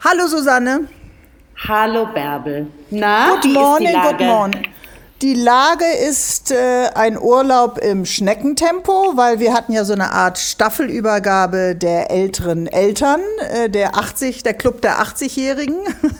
Hallo Susanne. Hallo Bärbel. Na, Good wie ist die morning, good Lage? morning. Die Lage ist ein Urlaub im Schneckentempo, weil wir hatten ja so eine Art Staffelübergabe der älteren Eltern, der Club der 80-Jährigen.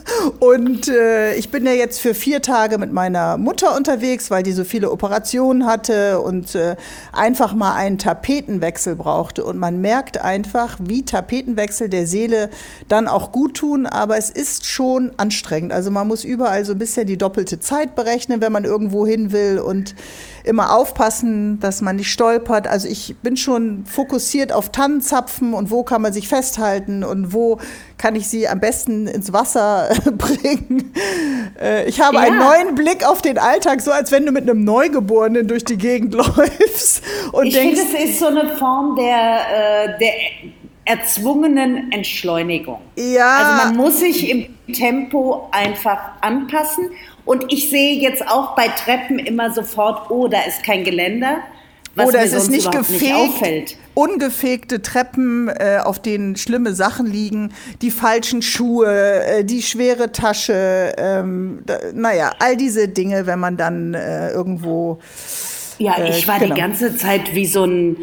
Und ich bin ja jetzt für 4 Tage mit meiner Mutter unterwegs, weil die so viele Operationen hatte und einfach mal einen Tapetenwechsel brauchte. Und man merkt einfach, wie Tapetenwechsel der Seele dann auch gut tun, aber es ist schon anstrengend. Also man muss überall so ein bisschen die doppelte Zeit berechnen, wenn man irgendwo hin will und immer aufpassen, dass man nicht stolpert. Also ich bin schon fokussiert auf Tannenzapfen und wo kann man sich festhalten und wo kann ich sie am besten ins Wasser bringen. Ich habe einen neuen Blick auf den Alltag, so als wenn du mit einem Neugeborenen durch die Gegend läufst und Ich denkst, finde, es ist so eine Form der erzwungenen Entschleunigung. ja, Also man muss sich im Tempo einfach anpassen. Und ich sehe jetzt auch bei Treppen immer sofort, oh, da ist kein Geländer, was oder mir es ist sonst nicht überhaupt nicht gefegt, auffällt. ungefegte Treppen, auf denen schlimme Sachen liegen, die falschen Schuhe, die schwere Tasche, naja, all diese Dinge, wenn man dann irgendwo... Ja, ich war genau. die ganze Zeit wie so ein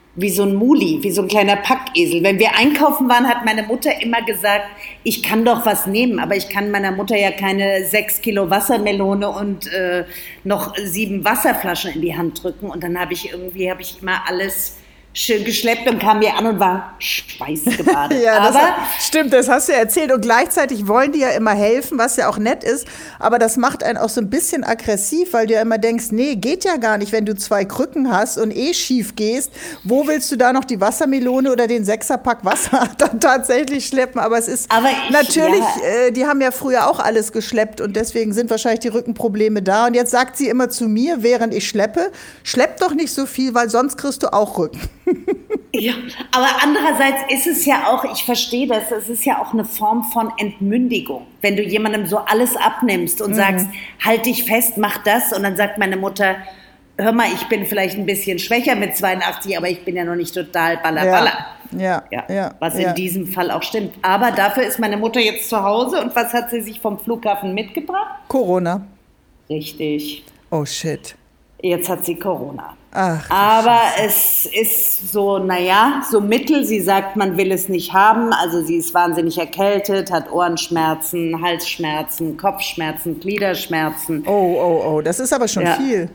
Muli, wie so ein kleiner Packesel. Wenn wir einkaufen waren, hat meine Mutter immer gesagt, ich kann doch was nehmen, aber ich kann meiner Mutter ja keine 6 Kilo Wassermelone und noch 7 Wasserflaschen in die Hand drücken. Und dann habe ich immer alles schön geschleppt und kam mir an und war schweißgebadet. Ja, aber stimmt, das hast du ja erzählt. Und gleichzeitig wollen die ja immer helfen, was ja auch nett ist. Aber das macht einen auch so ein bisschen aggressiv, weil du ja immer denkst, nee, geht ja gar nicht, wenn du 2 Krücken hast und schief gehst. Wo willst du da noch die Wassermelone oder den 6er-Pack Wasser dann tatsächlich schleppen? Aber es ist natürlich, die haben ja früher auch alles geschleppt und deswegen sind wahrscheinlich die Rückenprobleme da. Und jetzt sagt sie immer zu mir, während ich schleppe, schlepp doch nicht so viel, weil sonst kriegst du auch Rücken. Ja, aber andererseits ist es ja auch, ich verstehe das, es ist ja auch eine Form von Entmündigung. Wenn du jemandem so alles abnimmst und sagst, halt dich fest, mach das. Und dann sagt meine Mutter, hör mal, ich bin vielleicht ein bisschen schwächer mit 82, aber ich bin ja noch nicht total baller. Ja. Was in diesem Fall auch stimmt. Aber dafür ist meine Mutter jetzt zu Hause. Und was hat sie sich vom Flughafen mitgebracht? Corona. Richtig. Oh shit. Jetzt hat sie Corona. Ach, aber es ist so, so mittel. Sie sagt, man will es nicht haben. Also sie ist wahnsinnig erkältet, hat Ohrenschmerzen, Halsschmerzen, Kopfschmerzen, Gliederschmerzen. Oh, das ist aber schon viel.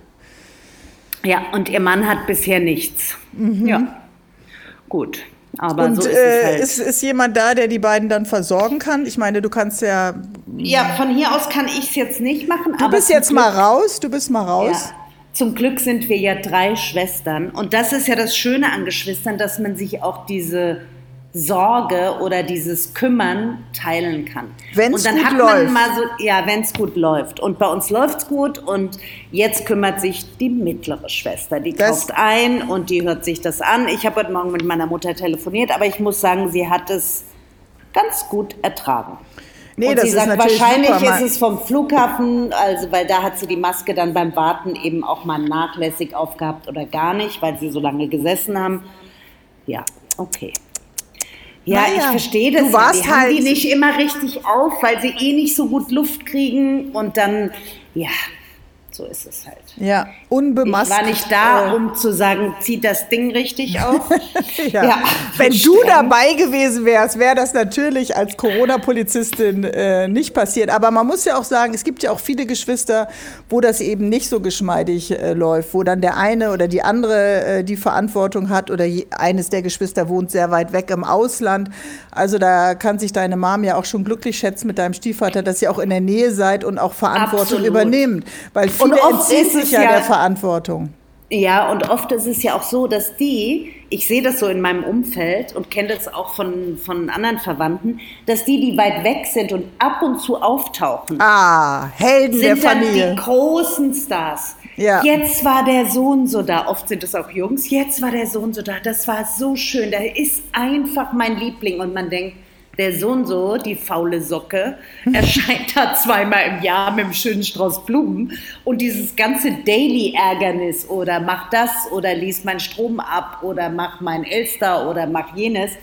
Ja, und ihr Mann hat bisher nichts. Ja, gut. Aber und so ist es halt. Ist jemand da, der die beiden dann versorgen kann? Ich meine, du kannst ja... Ja, von hier aus kann ich es jetzt nicht machen. Du bist jetzt mal raus. Ja. Zum Glück sind wir ja 3 Schwestern. Und das ist ja das Schöne an Geschwistern, dass man sich auch diese Sorge oder dieses Kümmern teilen kann. Wenn es gut läuft. Wenn es gut läuft. Und bei uns läuft es gut. Und jetzt kümmert sich die mittlere Schwester. Die kauft ein und die hört sich das an. Ich habe heute Morgen mit meiner Mutter telefoniert, aber ich muss sagen, sie hat es ganz gut ertragen. Nee, und das sie ist sagt, natürlich wahrscheinlich super, ist es vom Flughafen, also weil da hat sie die Maske dann beim Warten eben auch mal nachlässig aufgehabt oder gar nicht, weil sie so lange gesessen haben. Ja, okay. Ja, ich verstehe das. Die haben die nicht immer richtig auf, weil sie nicht so gut Luft kriegen und dann, so ist es halt. Ja, unbemaskt. Ich war nicht da, um zu sagen, zieh das Ding richtig auf. Wenn du dabei gewesen wärst, wäre das natürlich als Corona-Polizistin nicht passiert. Aber man muss ja auch sagen, es gibt ja auch viele Geschwister, wo das eben nicht so geschmeidig läuft, wo dann der eine oder die andere die Verantwortung hat oder eines der Geschwister wohnt sehr weit weg im Ausland. Also da kann sich deine Mom ja auch schon glücklich schätzen mit deinem Stiefvater, dass ihr auch in der Nähe seid und auch Verantwortung übernehmt. Weil viele entziehen sich ja der Verantwortung. Ja, und oft ist es ja auch so, dass ich sehe das so in meinem Umfeld und kenne das auch von anderen Verwandten, dass die weit weg sind und ab und zu auftauchen. Helden der Familie. Sind dann die großen Stars. Ja. Jetzt war der Sohn so da. Oft sind es auch Jungs. Jetzt war der Sohn so da. Das war so schön. Der ist einfach mein Liebling. Und man denkt, der Sohn so, die faule Socke, erscheint da 2-mal im Jahr mit einem schönen Strauß Blumen. Und dieses ganze Daily-Ärgernis oder mach das oder lies meinen Strom ab oder mach mein Elster oder mach jenes,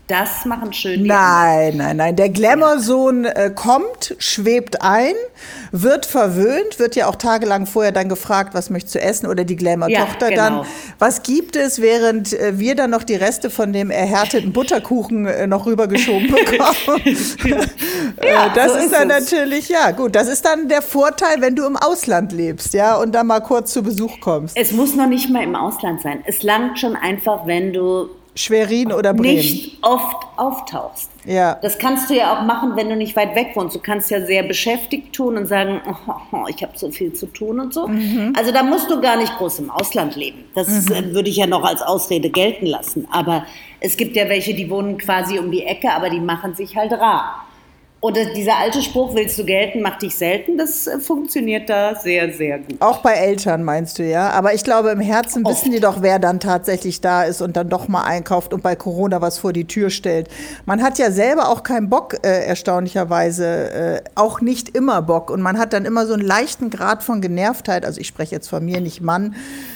Das machen schön die Nein. Der Glamour-Sohn kommt, schwebt ein, wird verwöhnt, wird ja auch tagelang vorher dann gefragt, was möchtest du essen? Oder die Glamour-Tochter dann, was gibt es, während wir dann noch die Reste von dem erhärteten Butterkuchen noch rübergeschoben bekommen. Das so ist dann natürlich, ja gut, das ist dann der Vorteil, wenn du im Ausland lebst, ja, und dann mal kurz zu Besuch kommst. Es muss noch nicht mal im Ausland sein. Es langt schon einfach, wenn du Schwerin oder Bremen. Nicht oft auftauchst. Ja. Das kannst du ja auch machen, wenn du nicht weit weg wohnst. Du kannst ja sehr beschäftigt tun und sagen, ich habe so viel zu tun und so. Also da musst du gar nicht groß im Ausland leben. Das würde ich ja noch als Ausrede gelten lassen. Aber es gibt ja welche, die wohnen quasi um die Ecke, aber die machen sich halt rar. Und dieser alte Spruch, willst du gelten, mach dich selten, das funktioniert da sehr, sehr gut. Auch bei Eltern meinst du, ja? Aber ich glaube, im Herzen wissen die doch, wer dann tatsächlich da ist und dann doch mal einkauft und bei Corona was vor die Tür stellt. Man hat ja selber auch keinen Bock, erstaunlicherweise, auch nicht immer Bock. Und man hat dann immer so einen leichten Grad von Genervtheit. Also ich spreche jetzt von mir, nicht Mann.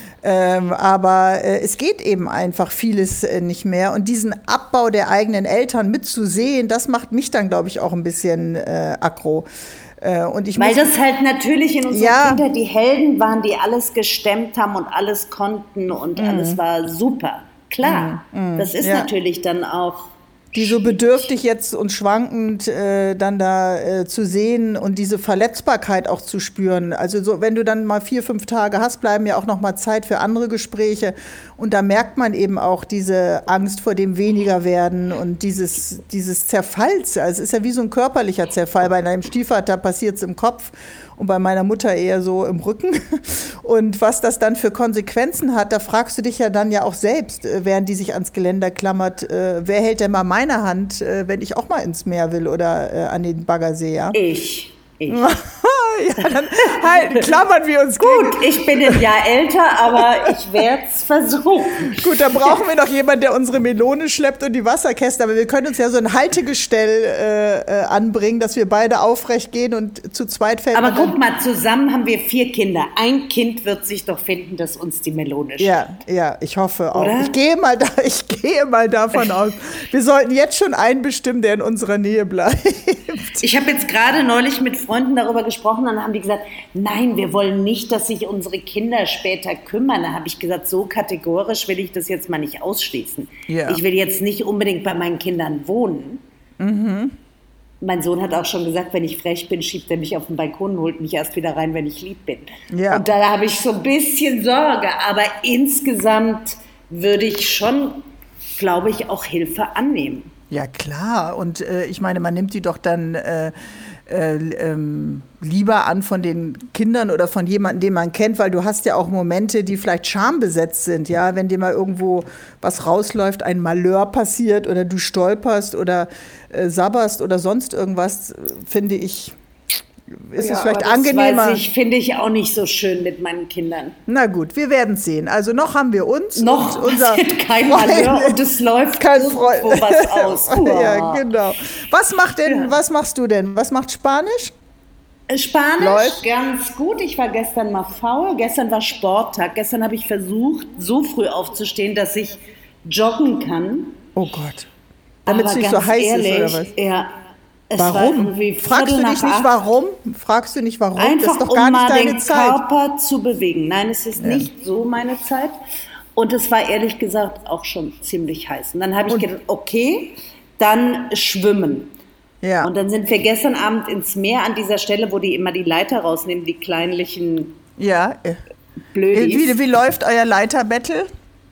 Aber es geht eben einfach vieles nicht mehr. Und diesen Abbau der eigenen Eltern mitzusehen, das macht mich dann, glaube ich, auch ein bisschen aggro. Weil das halt natürlich in unserer Kindheit die Helden waren, die alles gestemmt haben und alles konnten und alles war super. Klar, das ist natürlich dann auch... Die so bedürftig jetzt und schwankend dann da zu sehen und diese Verletzbarkeit auch zu spüren. Also so, wenn du dann mal 4-5 Tage hast, bleiben ja auch noch mal Zeit für andere Gespräche. Und da merkt man eben auch diese Angst vor dem Wenigerwerden und dieses Zerfalls. Also es ist ja wie so ein körperlicher Zerfall. Bei deinem Stiefvater passiert es im Kopf und bei meiner Mutter eher so im Rücken. Und was das dann für Konsequenzen hat, da fragst du dich ja dann ja auch selbst, während die sich ans Geländer klammert, wer hält denn mal meine Hand, wenn ich auch mal ins Meer will oder an den Baggersee, ja? Ich. Ja, dann klammern wir uns gut. Ich bin ein Jahr älter, aber ich werde es versuchen. Gut, dann brauchen wir noch jemanden, der unsere Melone schleppt und die Wasserkästen. Aber wir können uns ja so ein Haltegestell anbringen, dass wir beide aufrecht gehen und zu zweit fällt. Aber guck mal, zusammen haben wir 4 Kinder. Ein Kind wird sich doch finden, dass uns die Melone schleppt. Ja, ich hoffe auch. Oder? Ich gehe mal davon aus. Wir sollten jetzt schon einen bestimmen, der in unserer Nähe bleibt. Ich habe jetzt gerade neulich mit Freunden darüber gesprochen, dann haben die gesagt, nein, wir wollen nicht, dass sich unsere Kinder später kümmern. Da habe ich gesagt, so kategorisch will ich das jetzt mal nicht ausschließen. Ja. Ich will jetzt nicht unbedingt bei meinen Kindern wohnen. Mein Sohn hat auch schon gesagt, wenn ich frech bin, schiebt er mich auf den Balkon und holt mich erst wieder rein, wenn ich lieb bin. Ja. Und da habe ich so ein bisschen Sorge. Aber insgesamt würde ich schon, glaube ich, auch Hilfe annehmen. Ja, klar. Und ich meine, man nimmt die doch dann lieber an von den Kindern oder von jemandem, den man kennt, weil du hast ja auch Momente, die vielleicht schambesetzt sind, ja, wenn dir mal irgendwo was rausläuft, ein Malheur passiert oder du stolperst oder sabberst oder sonst irgendwas, finde ich, ist es vielleicht angenehmer. Finde ich auch nicht so schön mit meinen Kindern. Na gut, wir werden es sehen. Also noch haben wir uns. Noch und unser kein Malheur und es läuft kein irgendwo was aus. Ja, genau. Was machst du denn? Was macht Spanisch? Spanisch läuft ganz gut. Ich war gestern mal faul. Gestern war Sporttag. Gestern habe ich versucht, so früh aufzustehen, dass ich joggen kann. Oh Gott. Damit es nicht so heiß ist, oder was? Ja. Warum? Fragst du dich nicht, warum? Fragst du nicht, warum? Einfach, das ist doch gar um nicht mal deine den Zeit. Körper zu bewegen. Nein, es ist nicht so meine Zeit. Und es war ehrlich gesagt auch schon ziemlich heiß. Und dann habe ich gedacht, okay, dann schwimmen. Ja. Und dann sind wir gestern Abend ins Meer an dieser Stelle, wo die immer die Leiter rausnehmen, die kleinlichen Blödis. Wie läuft euer Leiterbattle?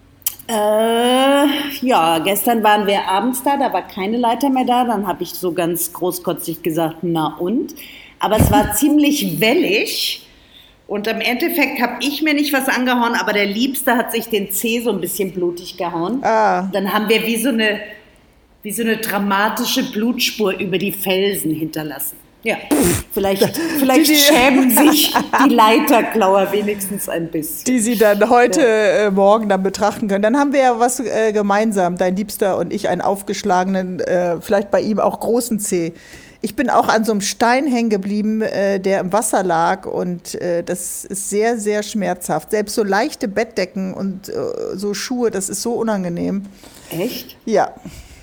Ja, gestern waren wir abends da war keine Leiter mehr da. Dann habe ich so ganz großkotzig gesagt, na und? Aber es war ziemlich wellig. Und im Endeffekt habe ich mir nicht was angehauen, aber der Liebste hat sich den Zeh so ein bisschen blutig gehauen. Dann haben wir wie so eine dramatische Blutspur über die Felsen hinterlassen. Ja, vielleicht schämen sich die Leiterklauer wenigstens ein bisschen. Die sie dann heute Morgen dann betrachten können. Dann haben wir ja was gemeinsam, dein Liebster und ich, einen aufgeschlagenen, vielleicht bei ihm auch großen Zeh. Ich bin auch an so einem Stein hängen geblieben, der im Wasser lag und das ist sehr, sehr schmerzhaft. Selbst so leichte Bettdecken und so Schuhe, das ist so unangenehm. Echt? Ja.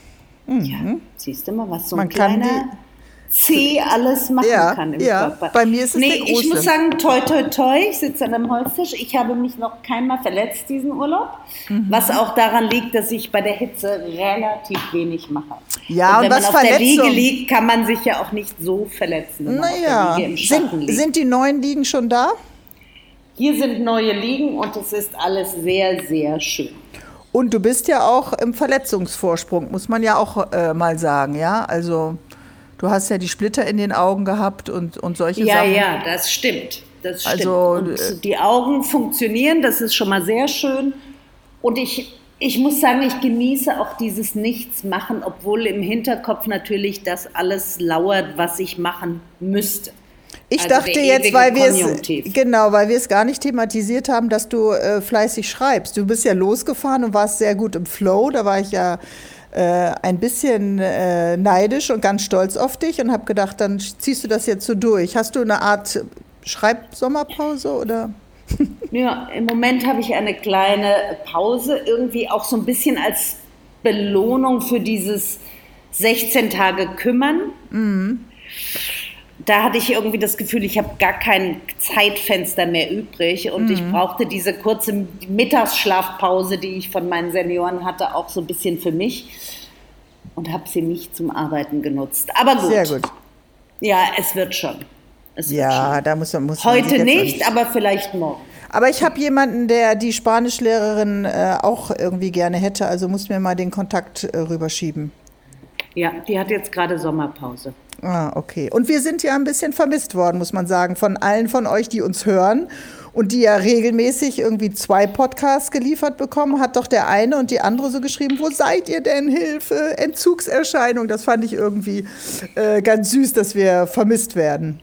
Ja, siehst du mal, was so ein Man kann kleiner C alles machen kann im Körper. Bei mir ist es der große. Ich muss sagen, toi, toi, toi, ich sitze an einem Holztisch. Ich habe mich noch keinmal verletzt diesen Urlaub, was auch daran liegt, dass ich bei der Hitze relativ wenig mache. Ja, und wenn was man auf der Verletzung? Liege liegt, kann man sich ja auch nicht so verletzen, wenn man auf der Liege im Schatten liegt. Sind die neuen Liegen schon da? Hier sind neue Liegen und es ist alles sehr, sehr schön. Und du bist ja auch im Verletzungsvorsprung, muss man ja auch mal sagen, ja? Also du hast ja die Splitter in den Augen gehabt und solche Sachen. Ja, das stimmt. Das stimmt. Also, und die Augen funktionieren, das ist schon mal sehr schön. Und ich muss sagen, ich genieße auch dieses Nichtsmachen, obwohl im Hinterkopf natürlich das alles lauert, was ich machen müsste. Ich Also dachte der jetzt, ewige weil Konjunktiv. wir es gar nicht thematisiert haben, dass du fleißig schreibst. Du bist ja losgefahren und warst sehr gut im Flow. Da war ich ja ein bisschen neidisch und ganz stolz auf dich und habe gedacht, dann ziehst du das jetzt so durch. Hast du eine Art Schreibsommerpause oder? Ja, im Moment habe ich eine kleine Pause, irgendwie auch so ein bisschen als Belohnung für dieses 16 Tage Kümmern. Da hatte ich irgendwie das Gefühl, ich habe gar kein Zeitfenster mehr übrig und ich brauchte diese kurze Mittagsschlafpause, die ich von meinen Senioren hatte, auch so ein bisschen für mich und habe sie nicht zum Arbeiten genutzt. Aber gut. Sehr gut. Ja, es wird schon. Ja, da muss man Heute sich jetzt nicht, aber vielleicht morgen. Aber ich habe jemanden, der die Spanischlehrerin auch irgendwie gerne hätte, also muss mir mal den Kontakt rüberschieben. Ja, die hat jetzt gerade Sommerpause. Ah, okay. Und wir sind ja ein bisschen vermisst worden, muss man sagen, von allen von euch, die uns hören und die ja regelmäßig irgendwie 2 Podcasts geliefert bekommen, hat doch der eine und die andere so geschrieben, wo seid ihr denn? Hilfe, Entzugserscheinung. Das fand ich irgendwie ganz süß, dass wir vermisst werden.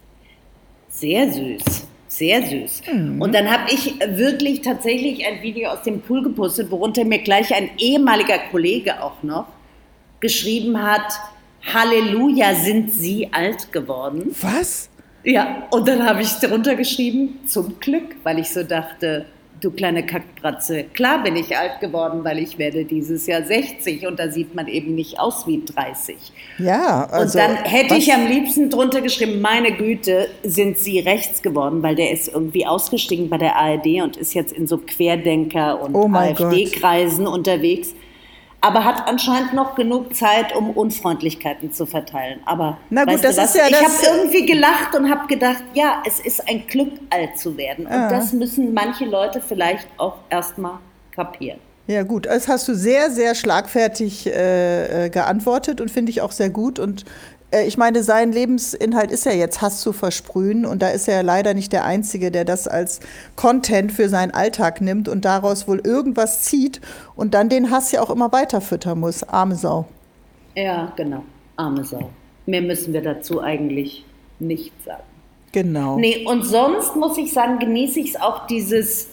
Sehr süß, sehr süß. Und dann habe ich wirklich tatsächlich ein Video aus dem Pool gepostet, worunter mir gleich ein ehemaliger Kollege auch noch geschrieben hat, Halleluja, sind Sie alt geworden? Was? Ja, und dann habe ich darunter geschrieben, zum Glück, weil ich so dachte, du kleine Kackbratze, klar bin ich alt geworden, weil ich werde dieses Jahr 60 und da sieht man eben nicht aus wie 30. Ja, also. Und dann hätte ich am liebsten drunter geschrieben, meine Güte, sind Sie rechts geworden, weil der ist irgendwie ausgestiegen bei der ARD und ist jetzt in so Querdenker- und AfD-Kreisen unterwegs. Aber hat anscheinend noch genug Zeit, um Unfreundlichkeiten zu verteilen. Aber na gut, das ist ja ich das. habe irgendwie gelacht und habe gedacht, ja, es ist ein Glück, alt zu werden. Und das müssen manche Leute vielleicht auch erstmal kapieren. Ja gut, das hast du sehr, sehr schlagfertig geantwortet und finde ich auch sehr gut. Und ich meine, sein Lebensinhalt ist ja jetzt Hass zu versprühen und da ist er leider nicht der Einzige, der das als Content für seinen Alltag nimmt und daraus wohl irgendwas zieht und dann den Hass ja auch immer weiter füttern muss. Arme Sau. Ja, genau. Arme Sau. Mehr müssen wir dazu eigentlich nicht sagen. Genau. Nee, und sonst muss ich sagen, genieße ich es auch, dieses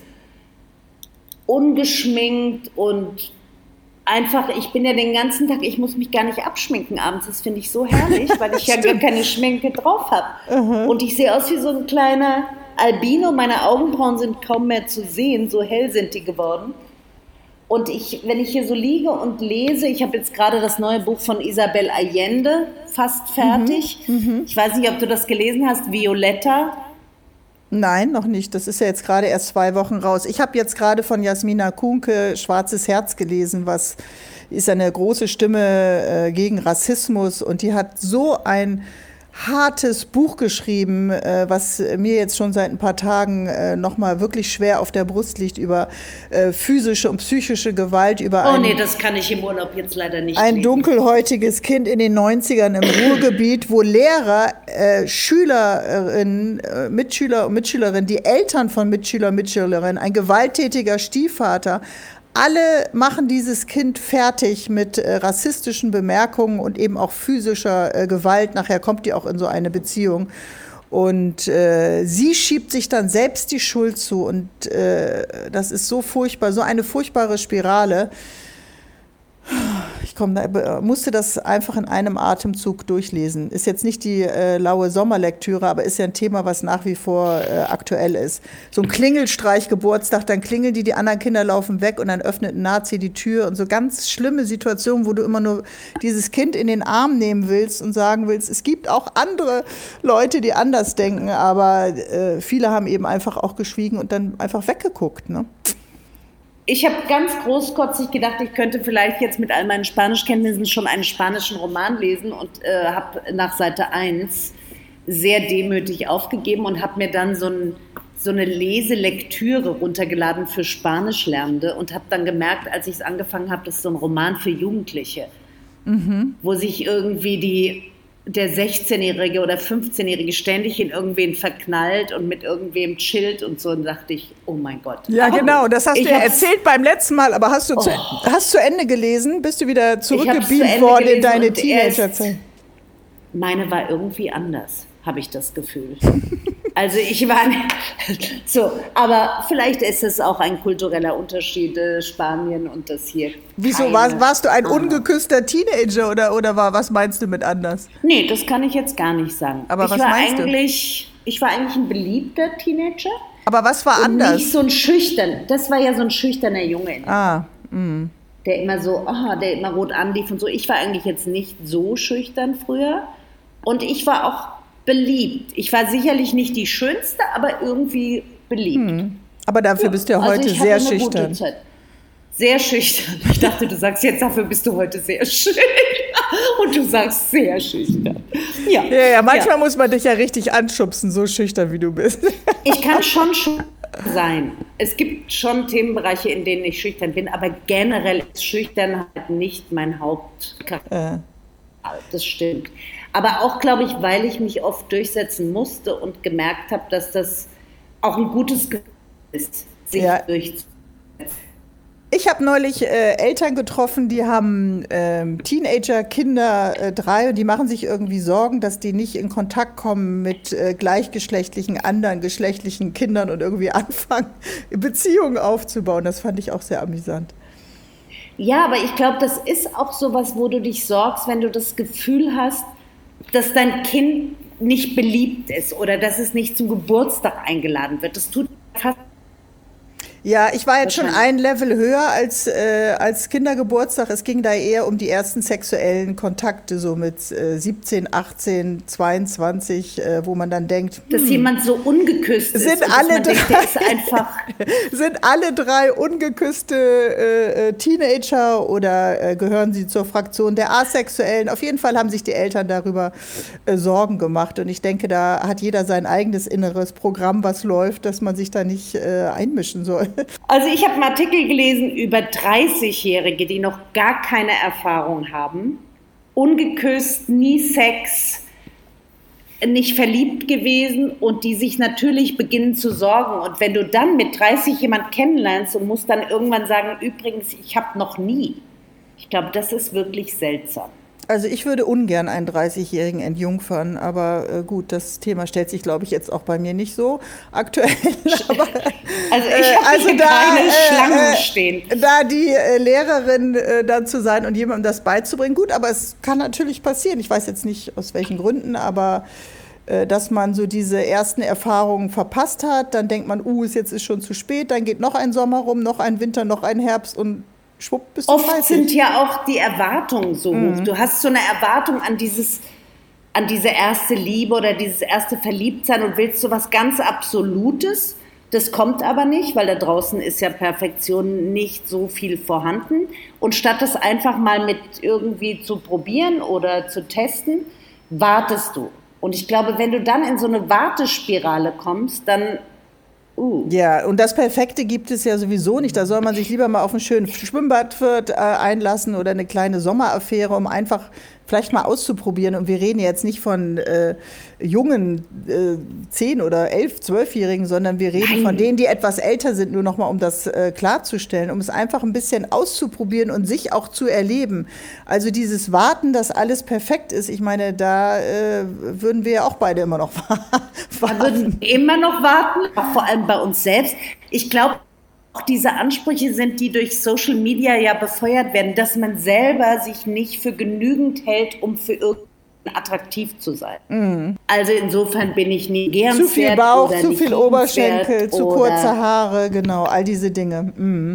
ungeschminkt und einfach, ich bin ja den ganzen Tag, ich muss mich gar nicht abschminken abends, das finde ich so herrlich, weil ich ja gar keine Schminke drauf habe. Und ich sehe aus wie so ein kleiner Albino, meine Augenbrauen sind kaum mehr zu sehen, so hell sind die geworden. Und wenn ich hier so liege und lese, ich habe jetzt gerade das neue Buch von Isabel Allende fast fertig. Ich weiß nicht, ob du das gelesen hast, Violetta. Nein, noch nicht. Das ist ja jetzt gerade erst 2 Wochen raus. Ich habe jetzt gerade von Jasmina Kuhnke Schwarzes Herz gelesen, was ist eine große Stimme gegen Rassismus und die hat so ein hartes Buch geschrieben, was mir jetzt schon seit ein paar Tagen nochmal wirklich schwer auf der Brust liegt, über physische und psychische Gewalt, über nee, das kann ich im Urlaub jetzt leider nicht ein lesen. Dunkelhäutiges Kind in den 90ern im Ruhrgebiet, wo Lehrer, Schülerinnen, Mitschüler und Mitschülerinnen, die Eltern von Mitschüler und Mitschülerinnen, ein gewalttätiger Stiefvater, alle machen dieses Kind fertig mit rassistischen Bemerkungen und eben auch physischer Gewalt. Nachher kommt die auch in so eine Beziehung. Und sie schiebt sich dann selbst die Schuld zu. Und das ist so furchtbar, so eine furchtbare Spirale. musste das einfach in einem Atemzug durchlesen. Ist jetzt nicht die laue Sommerlektüre, aber ist ja ein Thema, was nach wie vor aktuell ist. So ein Klingelstreich-Geburtstag, dann klingeln die anderen Kinder laufen weg und dann öffnet ein Nazi die Tür und so ganz schlimme Situationen, wo du immer nur dieses Kind in den Arm nehmen willst und sagen willst, es gibt auch andere Leute, die anders denken, aber viele haben eben einfach auch geschwiegen und dann einfach weggeguckt, ne? Ich habe ganz großkotzig gedacht, ich könnte vielleicht jetzt mit all meinen Spanischkenntnissen schon einen spanischen Roman lesen und habe nach Seite 1 sehr demütig aufgegeben und habe mir dann so eine Leselektüre runtergeladen für Spanischlernende und habe dann gemerkt, als ich es angefangen habe, das ist so ein Roman für Jugendliche, wo sich irgendwie der 16-Jährige oder 15-Jährige ständig in irgendwen verknallt und mit irgendwem chillt und so. Und dachte ich, oh mein Gott. Ja, genau, das hast du ja erzählt beim letzten Mal, aber hast zu Ende gelesen? Bist du wieder zurückgebeamt worden in deine Teenagerzeit? Meine war irgendwie anders, habe ich das Gefühl. Also ich war so, aber vielleicht ist es auch ein kultureller Unterschied, Spanien und das hier. Wieso, warst du ein ungeküsster Teenager oder was meinst du mit anders? Nee, das kann ich jetzt gar nicht sagen. Aber was meinst du? Ich war eigentlich ein beliebter Teenager. Aber was war und anders? Nicht so ein schüchtern, das war ja so ein schüchterner Junge. Der immer so, der immer rot anlief und so. Ich war eigentlich jetzt nicht so schüchtern früher und ich war auch beliebt. Ich war sicherlich nicht die Schönste, aber irgendwie beliebt. Aber dafür bist du ja heute sehr schüchtern. Sehr schüchtern. Ich dachte, du sagst jetzt, dafür bist du heute sehr schön. Und du sagst sehr schüchtern. Ja, manchmal muss man dich ja richtig anschubsen, so schüchtern wie du bist. Ich kann schon schüchtern sein. Es gibt schon Themenbereiche, in denen ich schüchtern bin, aber generell ist Schüchternheit nicht mein Hauptcharakter. Das stimmt. Aber auch, glaube ich, weil ich mich oft durchsetzen musste und gemerkt habe, dass das auch ein gutes Gefühl ist, sich durchzusetzen. Ich habe neulich Eltern getroffen, die haben Teenager, Kinder, 3, und die machen sich irgendwie Sorgen, dass die nicht in Kontakt kommen mit gleichgeschlechtlichen, anderen geschlechtlichen Kindern und irgendwie anfangen, Beziehungen aufzubauen. Das fand ich auch sehr amüsant. Ja, aber ich glaube, das ist auch sowas, wo du dich sorgst, wenn du das Gefühl hast, dass dein Kind nicht beliebt ist oder dass es nicht zum Geburtstag eingeladen wird. Das tut fast. Ja, ich war jetzt schon ein Level höher als Kindergeburtstag. Es ging da eher um die ersten sexuellen Kontakte, so mit 17, 18, 22, wo man dann denkt, dass jemand so ungeküsst ist. Sind alle 3 ungeküsste Teenager oder gehören sie zur Fraktion der Asexuellen? Auf jeden Fall haben sich die Eltern darüber Sorgen gemacht. Und ich denke, da hat jeder sein eigenes inneres Programm, was läuft, dass man sich da nicht einmischen soll. Also ich habe einen Artikel gelesen über 30-Jährige, die noch gar keine Erfahrung haben, ungeküsst, nie Sex, nicht verliebt gewesen und die sich natürlich beginnen zu sorgen. Und wenn du dann mit 30 jemand kennenlernst und musst dann irgendwann sagen, übrigens, ich habe noch nie. Ich glaube, das ist wirklich seltsam. Also ich würde ungern einen 30-Jährigen entjungfern, aber gut, das Thema stellt sich, glaube ich, jetzt auch bei mir nicht so aktuell. Aber, also ich habe hier keine Schlangen stehen. Da die Lehrerin dann zu sein und jemandem das beizubringen, gut, aber es kann natürlich passieren. Ich weiß jetzt nicht, aus welchen Gründen, aber dass man so diese ersten Erfahrungen verpasst hat, dann denkt man, jetzt ist schon zu spät, dann geht noch ein Sommer rum, noch ein Winter, noch ein Herbst und schwupp, bist du oft 30. Sind ja auch die Erwartungen so hoch. Du hast so eine Erwartung an diese erste Liebe oder dieses erste Verliebtsein und willst so was ganz Absolutes. Das kommt aber nicht, weil da draußen ist ja Perfektion nicht so viel vorhanden. Und statt das einfach mal mit irgendwie zu probieren oder zu testen, wartest du. Und ich glaube, wenn du dann in so eine Wartespirale kommst, dann Ja, und das Perfekte gibt es ja sowieso nicht. Da soll man sich lieber mal auf einen schönen Schwimmbadwirt einlassen oder eine kleine Sommeraffäre, um einfach vielleicht mal auszuprobieren. Und wir reden jetzt nicht von jungen 10- oder 11-, 12-Jährigen, sondern wir reden von denen, die etwas älter sind, nur noch mal, um das klarzustellen, um es einfach ein bisschen auszuprobieren und sich auch zu erleben. Also dieses Warten, dass alles perfekt ist, ich meine, da würden wir ja auch beide immer noch warten. Wir würden immer noch warten, auch vor allem bei uns selbst. Ich glaube, auch diese Ansprüche sind, die durch Social Media ja befeuert werden, dass man selber sich nicht für genügend hält, um für irgendeinen attraktiv zu sein. Mhm. Also insofern bin ich nie gern zu viel Bauch, zu viel Oberschenkel, zu kurze Haare, genau, all diese Dinge. Mhm.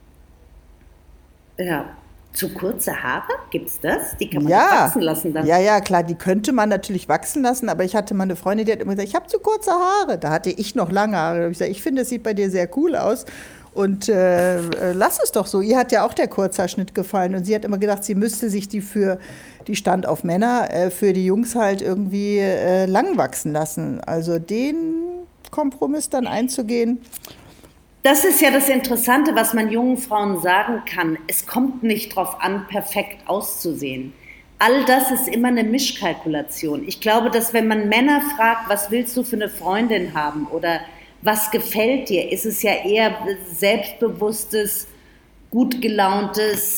Ja. Zu kurze Haare? Gibt's das? Die kann man wachsen lassen dann. Ja, klar, die könnte man natürlich wachsen lassen, aber ich hatte mal eine Freundin, die hat immer gesagt, ich habe zu kurze Haare. Da hatte ich noch lange Haare. Da habe ich gesagt, ich finde, es sieht bei dir sehr cool aus und lass es doch so. Ihr hat ja auch der Kurzhaarschnitt gefallen und sie hat immer gedacht, sie müsste sich die stand auf Männer, für die Jungs halt irgendwie lang wachsen lassen. Also den Kompromiss dann einzugehen. Das ist ja das Interessante, was man jungen Frauen sagen kann. Es kommt nicht darauf an, perfekt auszusehen. All das ist immer eine Mischkalkulation. Ich glaube, dass wenn man Männer fragt, was willst du für eine Freundin haben oder was gefällt dir, ist es ja eher selbstbewusstes, gut gelauntes,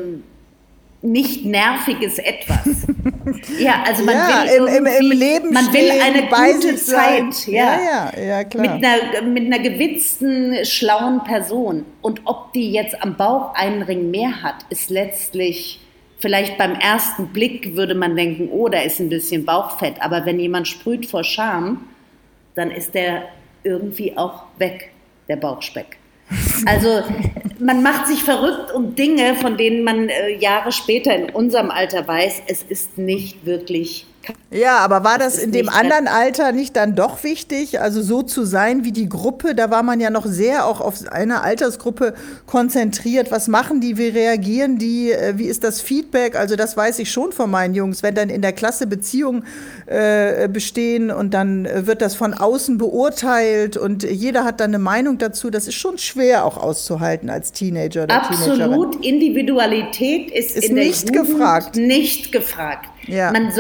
nicht nerviges Etwas. Ja, also man will im Leben man will eine gute Zeit. Zeit, ja, klar. Mit einer gewitzten, schlauen Person. Und ob die jetzt am Bauch einen Ring mehr hat, ist letztlich, vielleicht beim ersten Blick würde man denken, oh, da ist ein bisschen Bauchfett. Aber wenn jemand sprüht vor Scham, dann ist der irgendwie auch weg, der Bauchspeck. Also man macht sich verrückt um Dinge, von denen man Jahre später in unserem Alter weiß, es ist nicht wirklich. Ja, aber war das in dem anderen Alter nicht dann doch wichtig, also so zu sein wie die Gruppe? Da war man ja noch sehr auch auf eine Altersgruppe konzentriert. Was machen die, wie reagieren die, wie ist das Feedback? Also das weiß ich schon von meinen Jungs. Wenn dann in der Klasse Beziehungen bestehen und dann wird das von außen beurteilt und jeder hat dann eine Meinung dazu, das ist schon schwer auch auszuhalten als Teenager oder Teenagerin. Absolut, Individualität ist in der nicht Jugend gefragt. Nicht gefragt. Ja. Man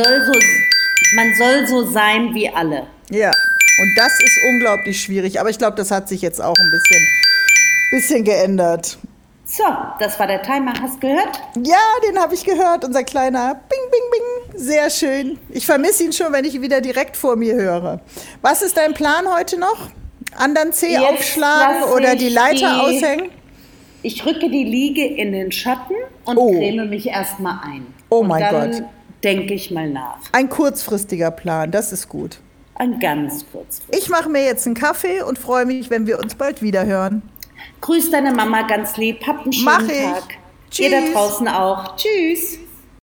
soll so sein wie alle. Ja, und das ist unglaublich schwierig. Aber ich glaube, das hat sich jetzt auch ein bisschen geändert. So, das war der Timer. Hast du gehört? Ja, den habe ich gehört. Unser kleiner Bing, Bing, Bing. Sehr schön. Ich vermisse ihn schon, wenn ich ihn wieder direkt vor mir höre. Was ist dein Plan heute noch? Anderen Zeh aufschlagen oder die Leiter aushängen? Ich rücke die Liege in den Schatten und creme mich erstmal ein. Oh mein Gott. Dann denke ich mal nach. Ein kurzfristiger Plan, das ist gut. Ein ganz kurzfristiger. Ich mache mir jetzt einen Kaffee und freue mich, wenn wir uns bald wieder hören. Grüß deine Mama ganz lieb. Habt einen schönen Tag. Tschüss. Ihr da draußen auch. Tschüss.